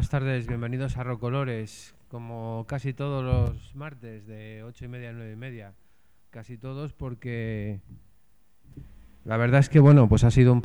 tardes, bienvenidos a Rocolores, como casi todos los martes de 8:30 a 9:30, casi todos porque la verdad es que bueno, pues ha sido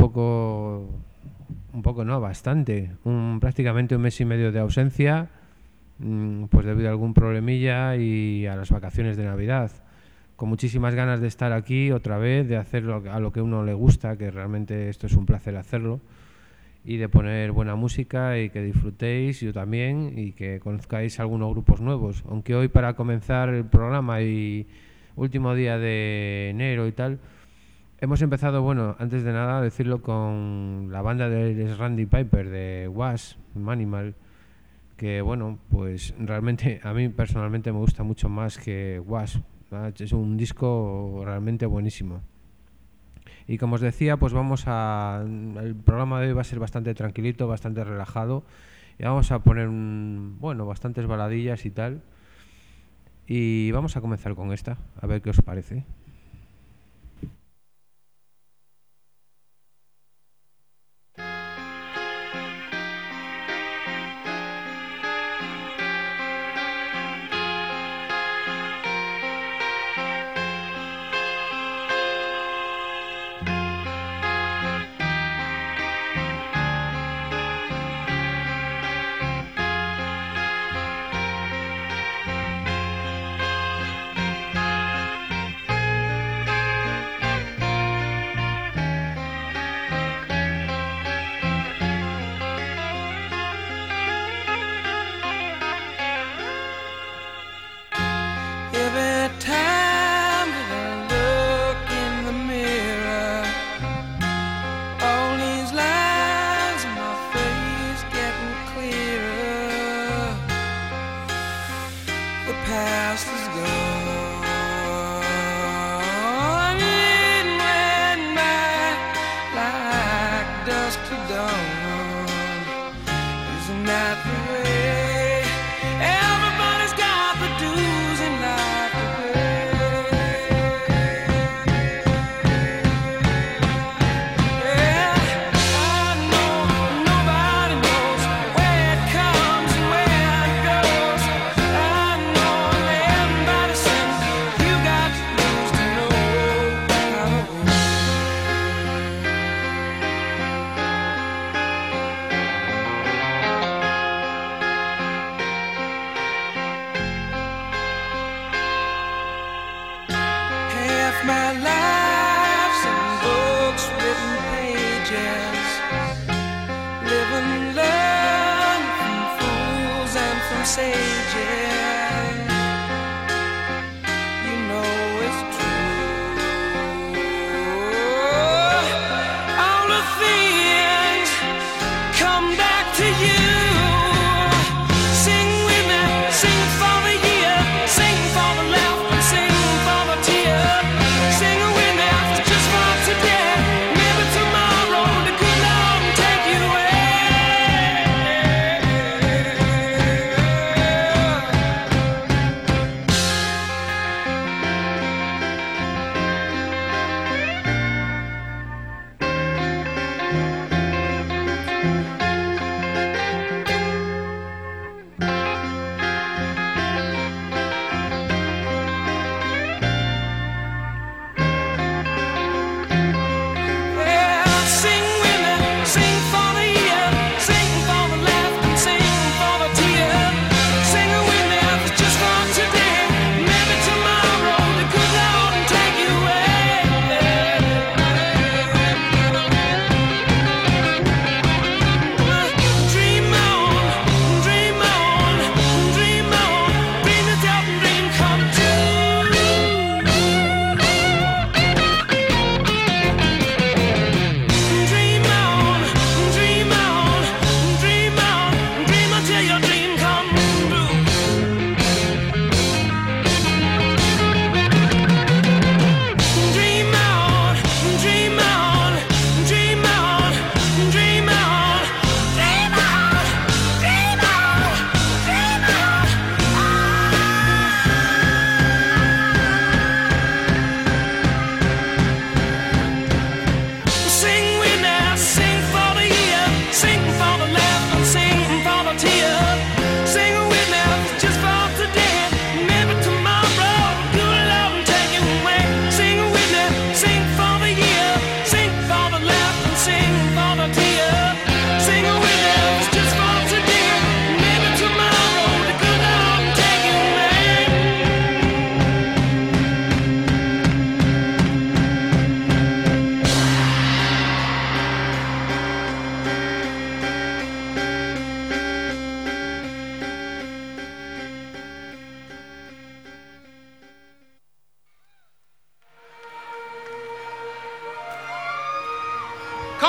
bastante, prácticamente un mes y medio de ausencia, pues debido a algún problemilla y a las vacaciones de Navidad, con muchísimas ganas de estar aquí otra vez, de hacer a lo que a uno le gusta, que realmente esto es un placer hacerlo, y de poner buena música y que disfrutéis, yo también, y que conozcáis algunos grupos nuevos. Aunque hoy, para comenzar el programa y último día de enero y tal, hemos empezado, bueno, antes de nada decirlo, con la banda de Randy Piper de Was, Manimal, que bueno, pues realmente a mí personalmente me gusta mucho más que Was, ¿verdad? Es un disco realmente buenísimo. Y como os decía, pues el programa de hoy va a ser bastante tranquilito, bastante relajado, y vamos a poner bastantes baladillas y tal, y vamos a comenzar con esta, a ver qué os parece.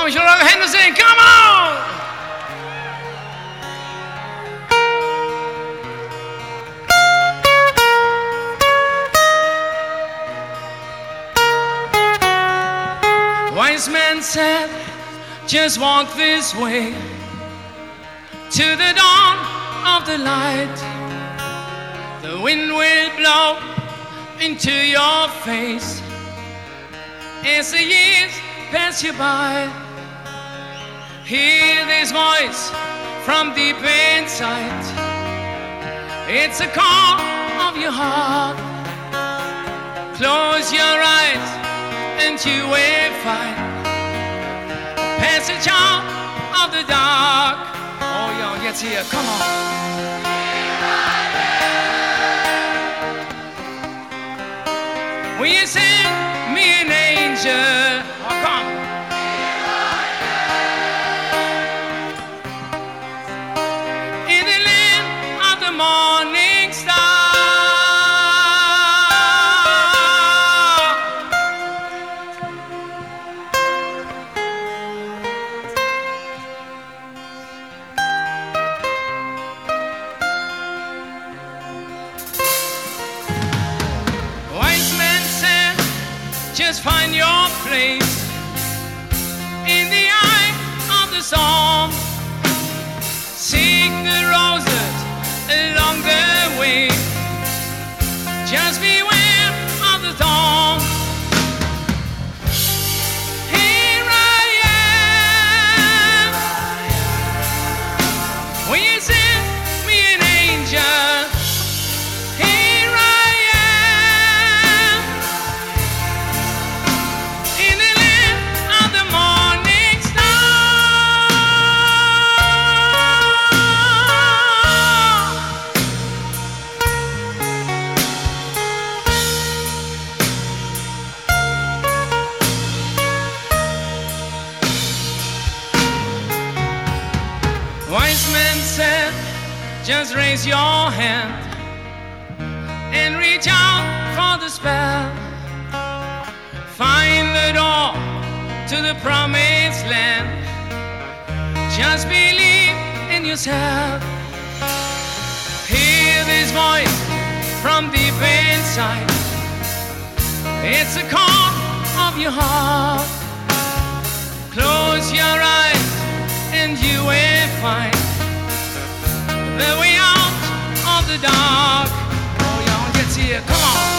Vamos a llorar, Henderson, come on! Wise man said, just walk this way to the dawn of the light. The wind will blow into your face as the years pass you by. Hear this voice from deep inside. It's a call of your heart. Close your eyes and you will find passage out of the dark. Oh, y'all, get here, come on. Will you send me an angel? Oh, come. In the land of the morning star. Just find your place in the eye of the storm. Seek the roses along the way. Just beware of the thorn. Here I am. Will you send me an angel? Wise man said, just raise your hand and reach out for the spell. Find the door to the promised land. Just believe in yourself. Hear this voice from deep inside. It's a call of your heart. Close your eyes and you will find the way out of the dark. Oh, y'all, get here, come on.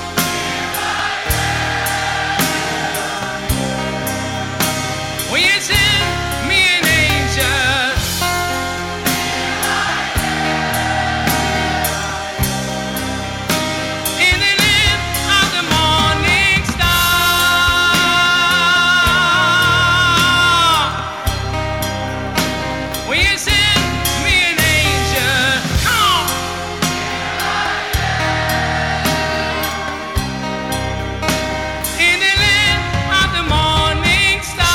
Will you send me an angel? In the land of the morning star. Will you send me an angel? Come on. In the land of the morning star.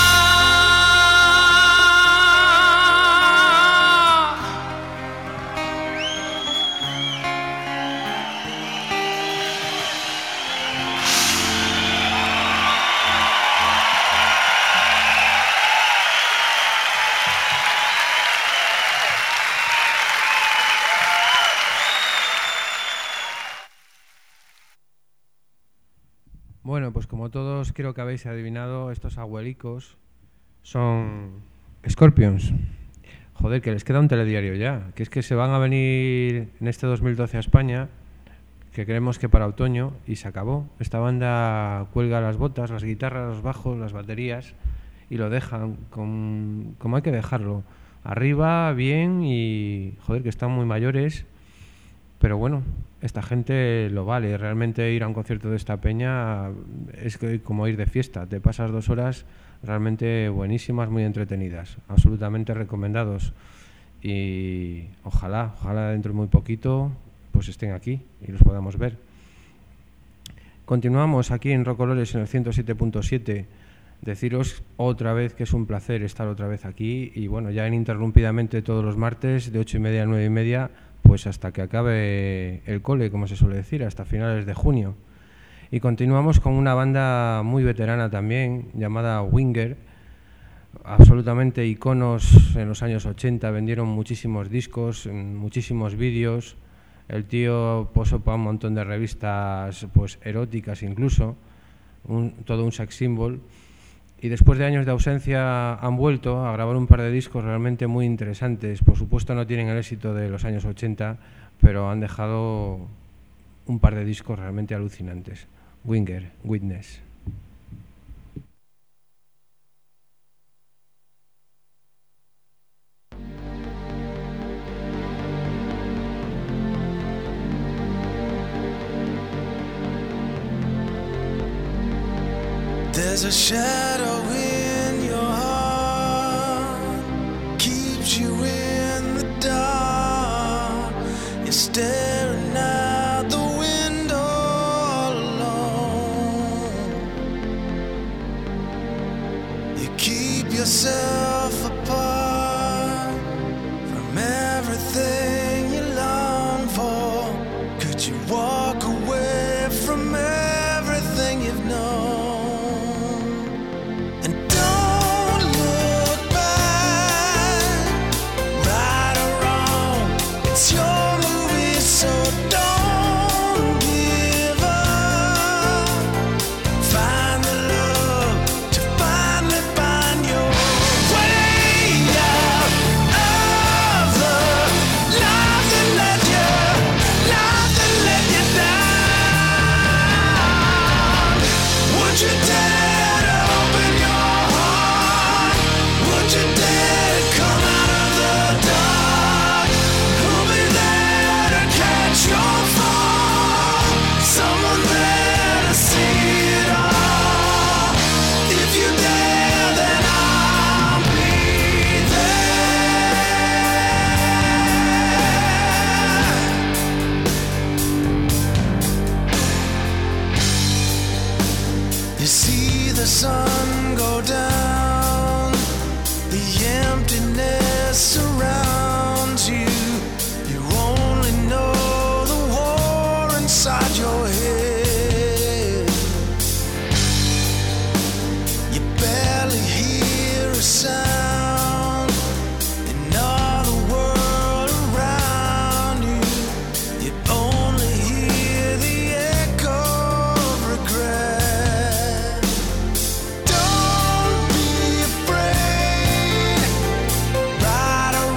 Bueno, pues como todos creo que habéis adivinado, estos abuelicos son Scorpions. Joder, que les queda un telediario ya, que es que se van a venir en este 2012 a España, que creemos que para otoño, y se acabó. Esta banda cuelga las botas, las guitarras, los bajos, las baterías, y lo dejan como hay que dejarlo. Arriba, bien, y joder, que están muy mayores. Pero bueno, esta gente lo vale. Realmente ir a un concierto de esta peña es como ir de fiesta. Te pasas 2 horas realmente buenísimas, muy entretenidas. Absolutamente recomendados. Y ojalá dentro de muy poquito pues estén aquí y los podamos ver. Continuamos aquí en Rocolores en el 107.7. Deciros otra vez que es un placer estar otra vez aquí. Y bueno, ya ininterrumpidamente todos los martes de 8:30 a 9:30, pues hasta que acabe el cole, como se suele decir, hasta finales de junio. Y continuamos con una banda muy veterana también, llamada Winger, absolutamente iconos en los años 80, vendieron muchísimos discos, muchísimos vídeos. El tío posó para un montón de revistas pues eróticas incluso, todo un sex symbol. Y después de años de ausencia han vuelto a grabar un par de discos realmente muy interesantes. Por supuesto no tienen el éxito de los años 80, pero han dejado un par de discos realmente alucinantes. Winger, Witness. There's a shadow in your heart, keeps you in the dark. You're staring out the window all alone. You keep yourself apart from everything you long for. Could you walk away from everything you've known? It's your movie, so don't give up. Find the love to finally find your way out of the life that let you down. Would you dare to open your heart? Would you dare to come out of the dark? Your fall, someone there to see it all. If you dare, then I'll be there. You see the sun go down, the emptiness surrounds you. You only know inside your head. You barely hear a sound in all the world around you. You only hear the echo of regret. Don't be afraid. Right or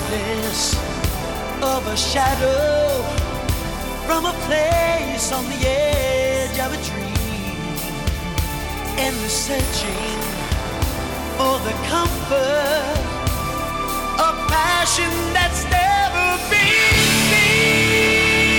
brightness of a shadow from a place on the edge of a dream, and the searching for the comfort of passion that's never been seen.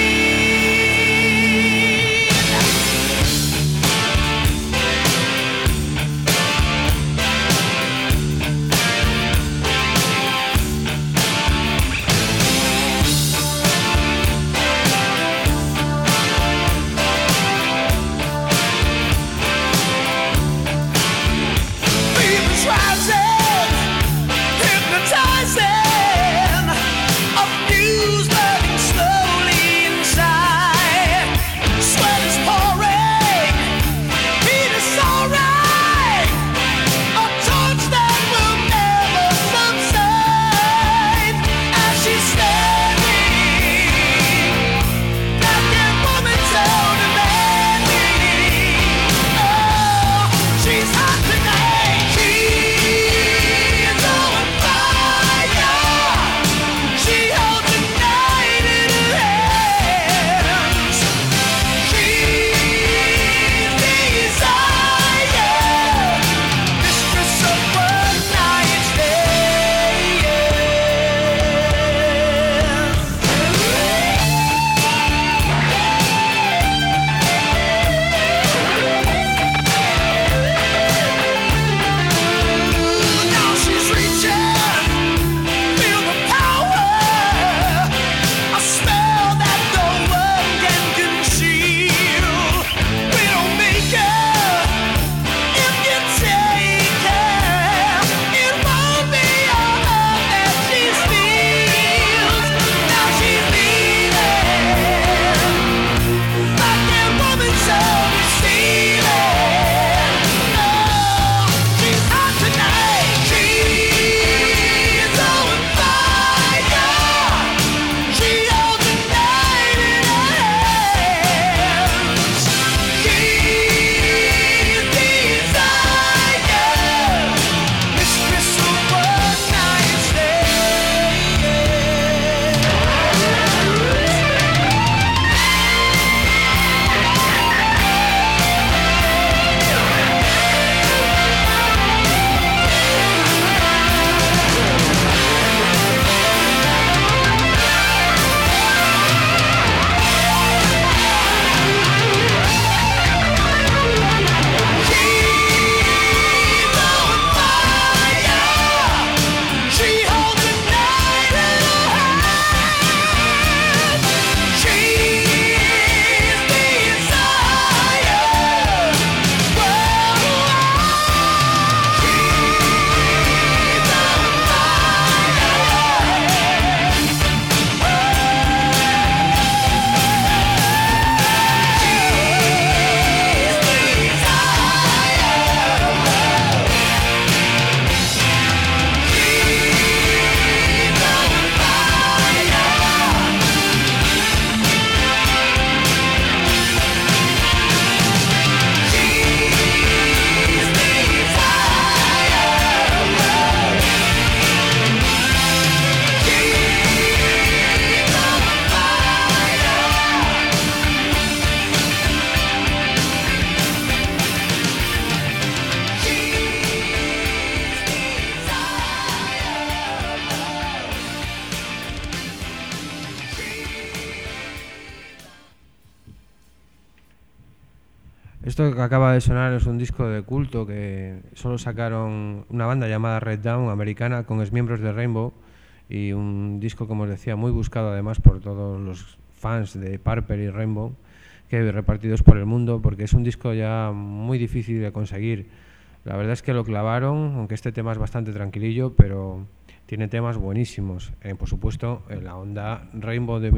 Esto que acaba de sonar es un disco de culto que solo sacaron una banda llamada Red Dawn, americana, con exmiembros de Rainbow, y un disco, como os decía, muy buscado además por todos los fans de Purple y Rainbow, que hay repartidos por el mundo, porque es un disco ya muy difícil de conseguir. La verdad es que lo clavaron, aunque este tema es bastante tranquilillo, pero tiene temas buenísimos, por supuesto en la onda Rainbow de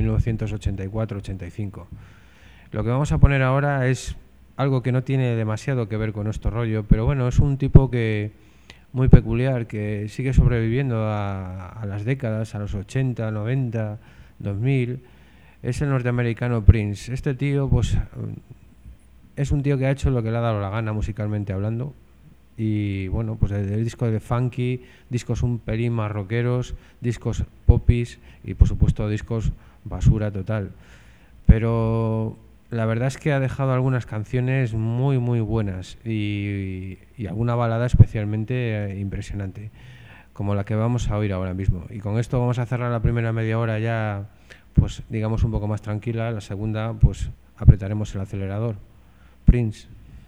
1984-85. Lo que vamos a poner ahora es algo que no tiene demasiado que ver con nuestro rollo, pero bueno, es un tipo que muy peculiar, que sigue sobreviviendo a las décadas, a los 80, 90, 2000. Es el norteamericano Prince. Este tío, pues, es un tío que ha hecho lo que le ha dado la gana musicalmente hablando. Y bueno, pues de discos de funky, discos un pelín más rockeros, discos popis y por supuesto discos basura total. Pero la verdad es que ha dejado algunas canciones muy muy buenas y alguna balada especialmente impresionante, como la que vamos a oír ahora mismo. Y con esto vamos a cerrar la primera media hora ya, pues digamos un poco más tranquila. La segunda, pues apretaremos el acelerador. Prince.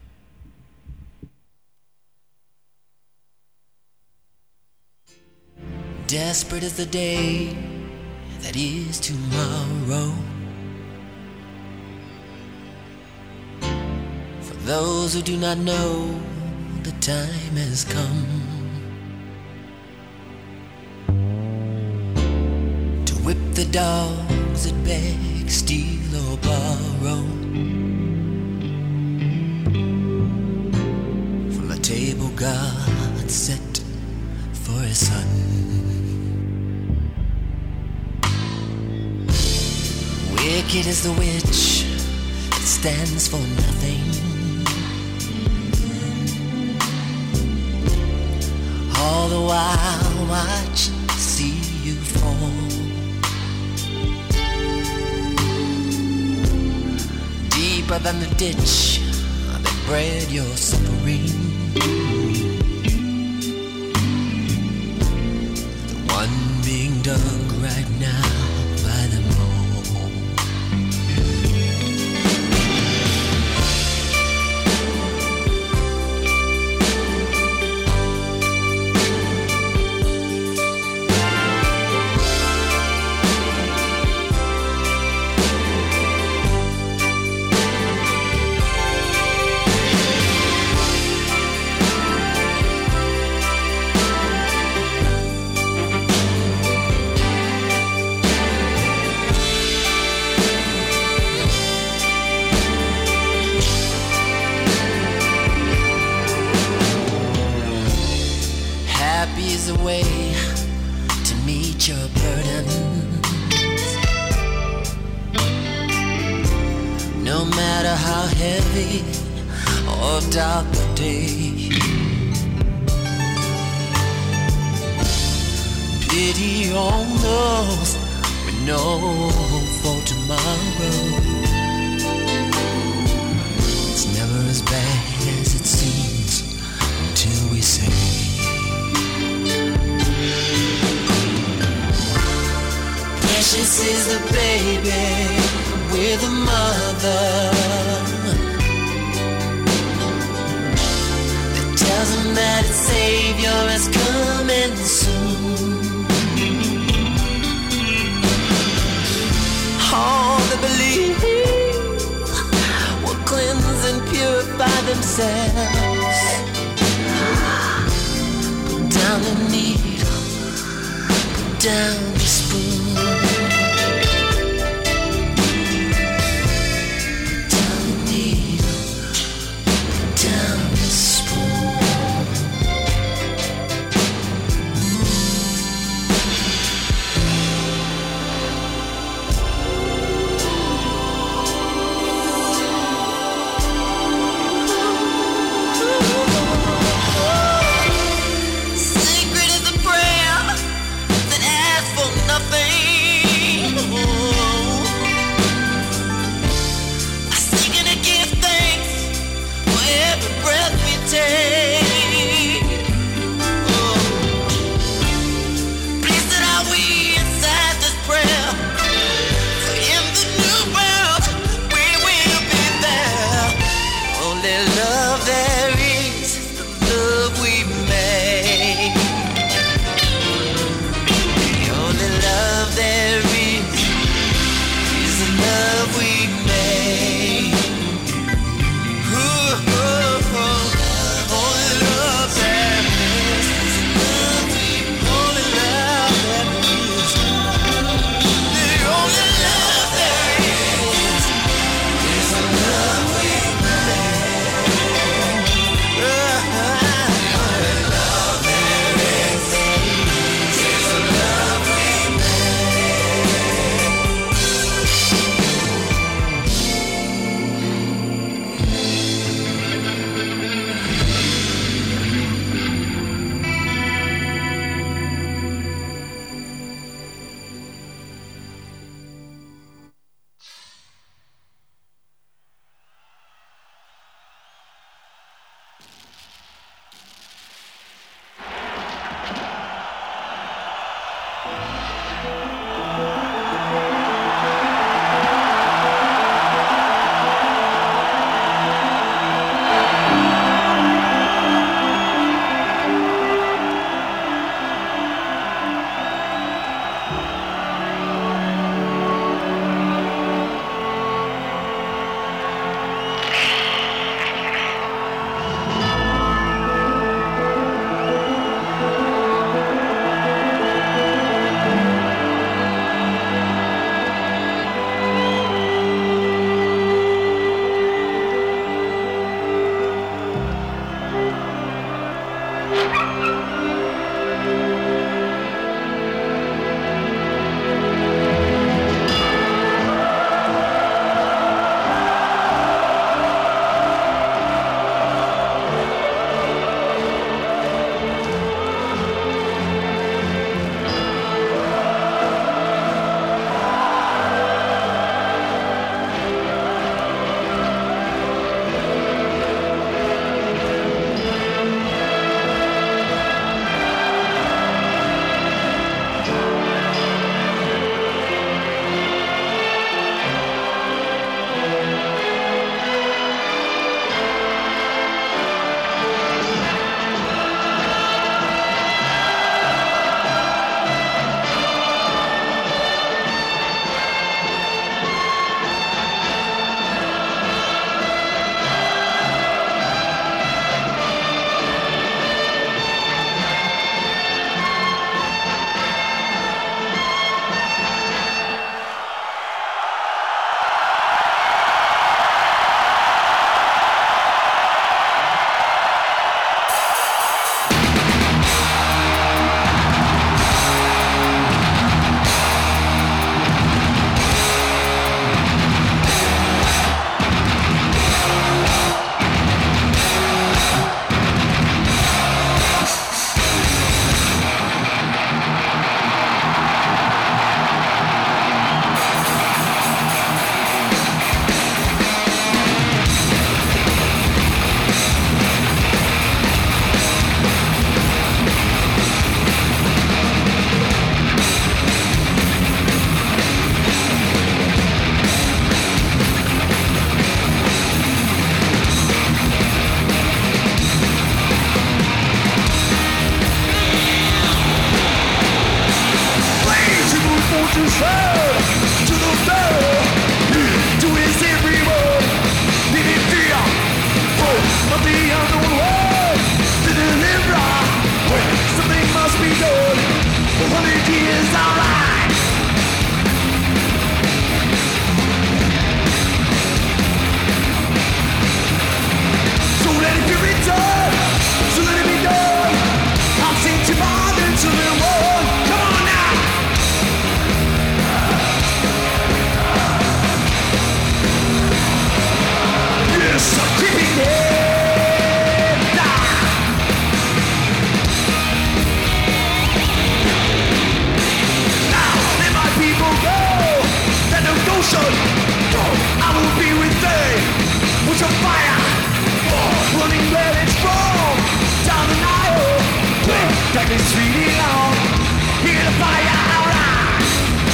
Desperate is the day that is tomorrow. For those who do not know, the time has come to whip the dogs that beg, steal or borrow from the table God set for his son. Wicked is the witch that stands for nothing. All the while watch, see you fall. Deeper than the ditch that bred your suffering. The one being dug right now by them all. Is a way to meet your burdens. No matter how heavy or dark the day, pity on those with no hope for tomorrow. It's never as bad as it seems until we say precious is the baby with a mother that tells him that its savior is coming soon. All that believe will cleanse and purify themselves. Put down the needle, put down the spoon. to shout to the battle, to his every word, living fear, of the unknown world, to deliver, when something must be done, 100 years alright. So let it be written, so let it be done, I'll sing to Father to the world, come on now! Yes, I'm creeping in now. Now let my people go, let no notion go. I will be with them, with your fire, running where it's from, down the Nile, where darkness really long. Hear the fire rise.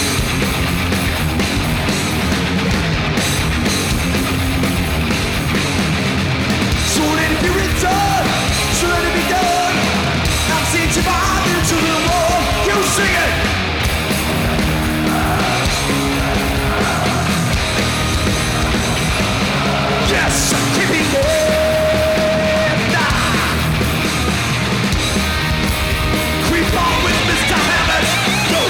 So let it be written, so let it be done. I'm saying to Father to the world, you sing it. Yes, I'm keeping it down. Creep on with Mr. Hammond, go.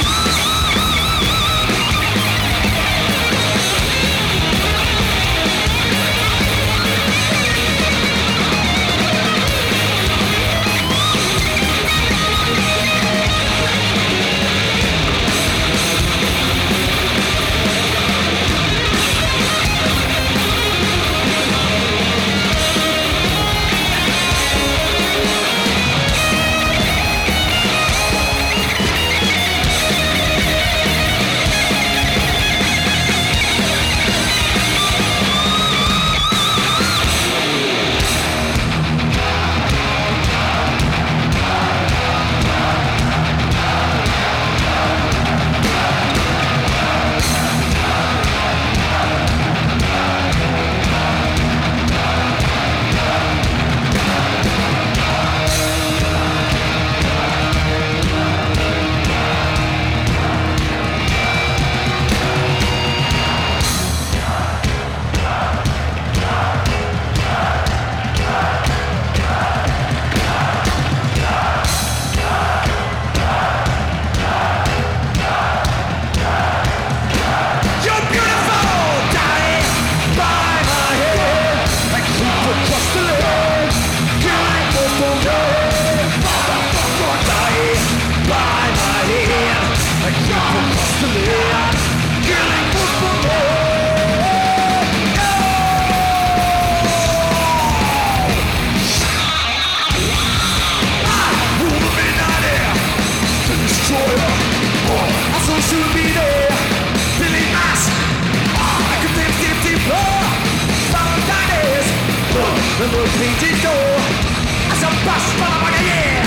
Painted door as a bus for a year.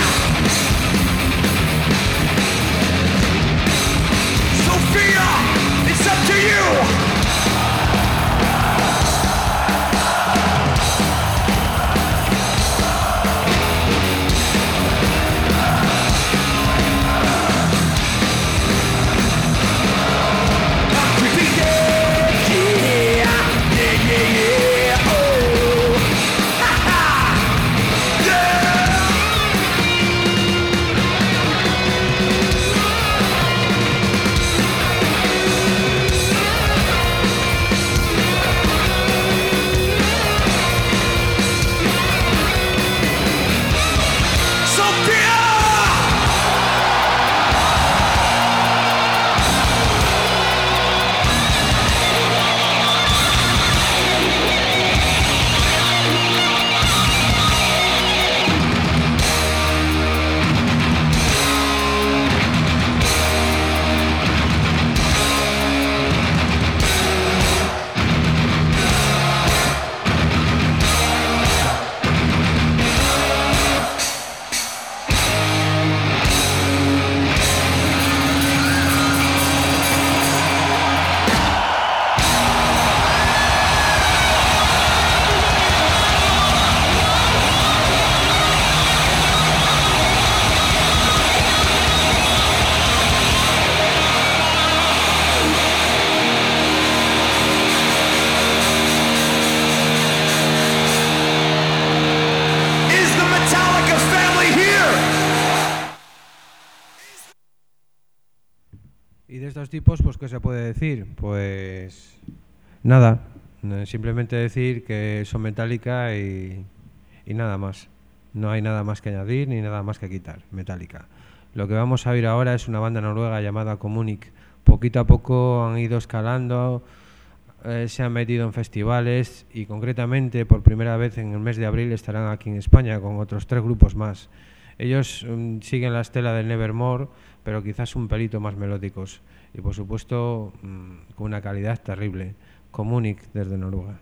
Sophia, it's up to you. I'm creeping in, yeah, yeah, yeah, yeah, oh. Ha ha! Y de estos tipos, pues, ¿qué se puede decir? Pues nada, simplemente decir que son Metallica y nada más. No hay nada más que añadir ni nada más que quitar. Metallica. Lo que vamos a oír ahora es una banda noruega llamada Communic. Poquito a poco han ido escalando, se han metido en festivales y concretamente por primera vez en el mes de abril estarán aquí en España con otros 3 grupos más. Ellos siguen la estela del Nevermore, pero quizás un pelito más melódicos y por supuesto con una calidad terrible. Communic desde Noruega.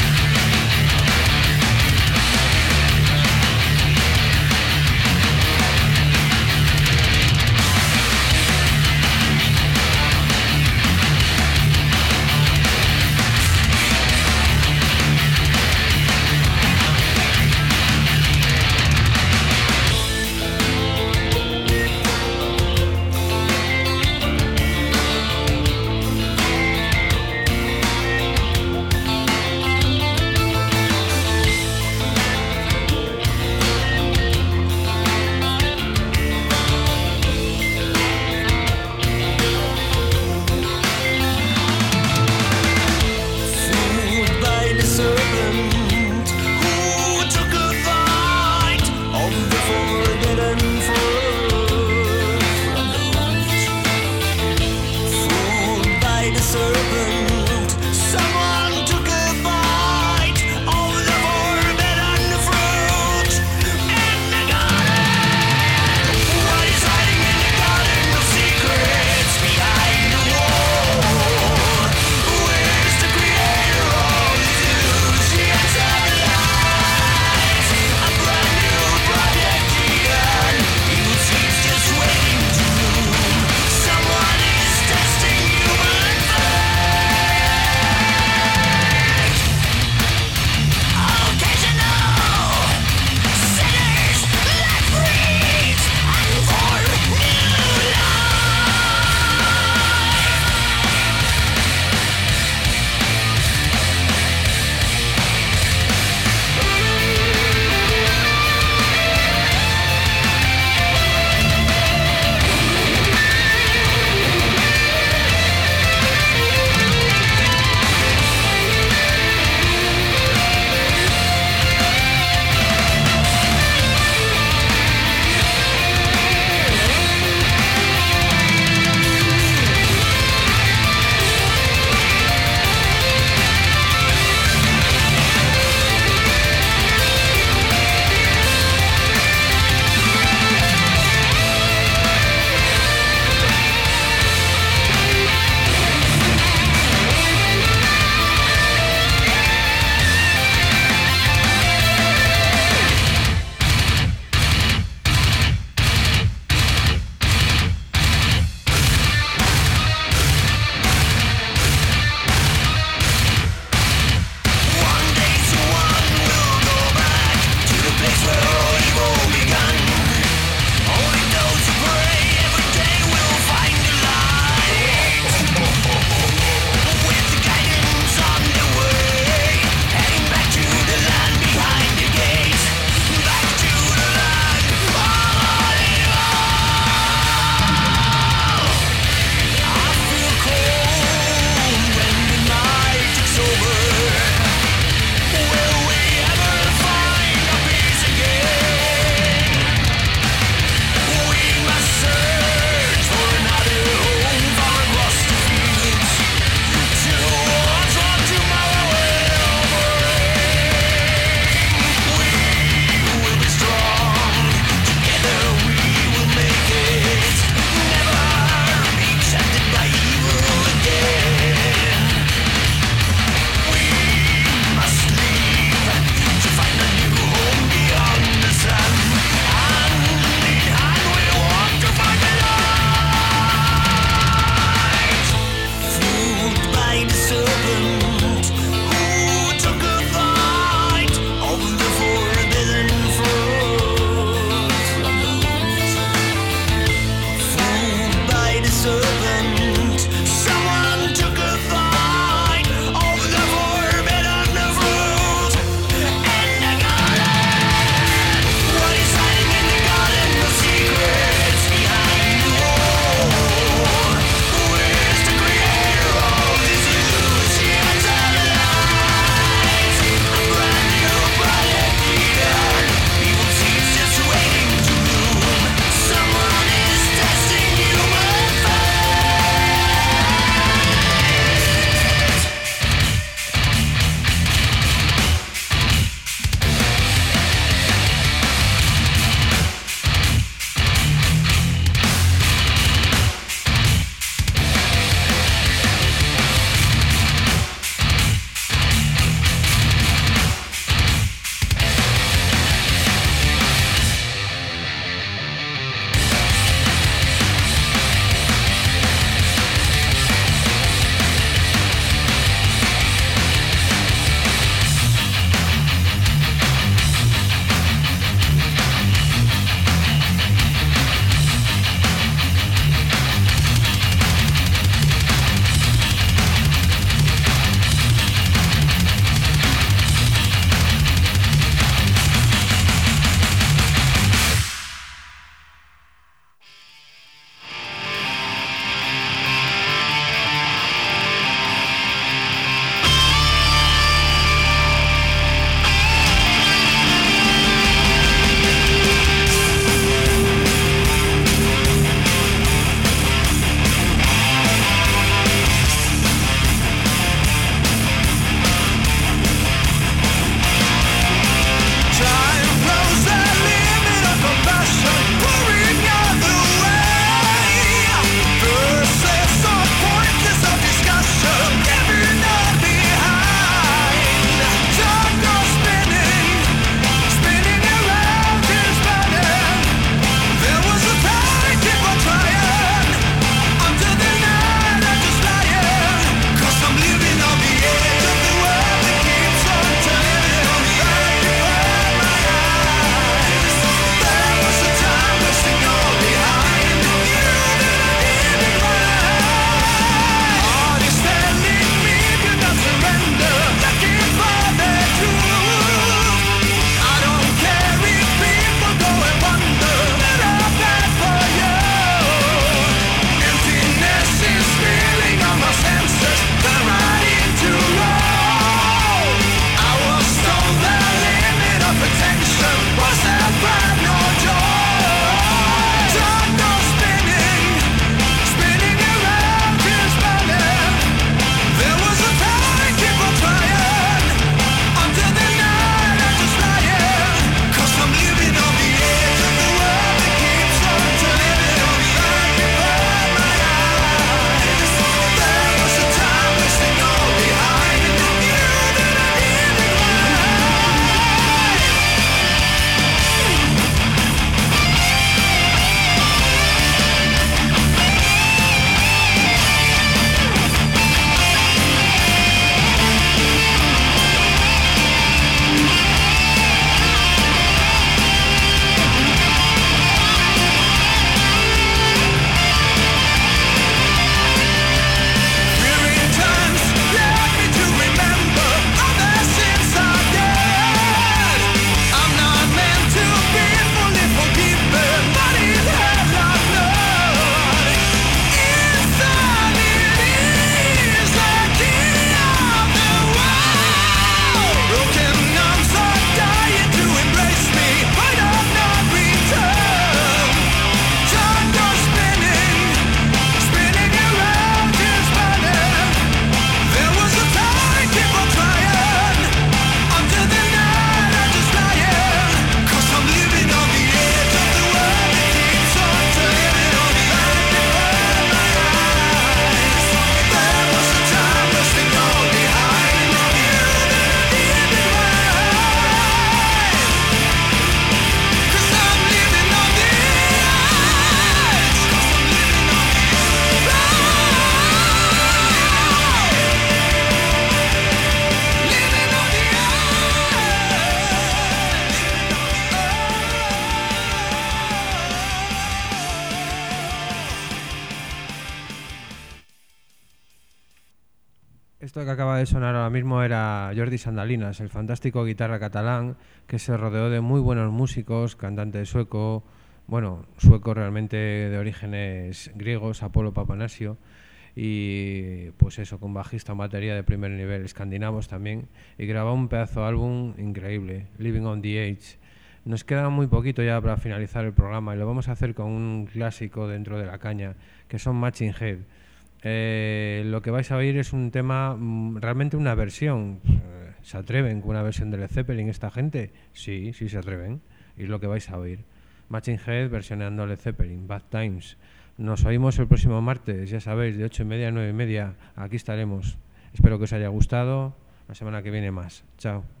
Esto que acaba de sonar ahora mismo era Jordi Sandalinas, el fantástico guitarra catalán que se rodeó de muy buenos músicos, cantante sueco, bueno, sueco realmente de orígenes griegos, Apolo Papanasio, y pues eso, con bajista, batería de primer nivel, escandinavos también, y grabó un pedazo de álbum increíble, Living on the Edge. Nos queda muy poquito ya para finalizar el programa y lo vamos a hacer con un clásico dentro de la caña, que son Machine Head. Lo que vais a oír es un tema, realmente una versión. ¿Se atreven con una versión de Led Zeppelin esta gente? Sí, sí se atreven. Y es lo que vais a oír. Machine Head versionando Led Zeppelin, Bad Times. Nos oímos el próximo martes, ya sabéis, de 8:30 a 9:30. Aquí estaremos. Espero que os haya gustado. La semana que viene más. Chao.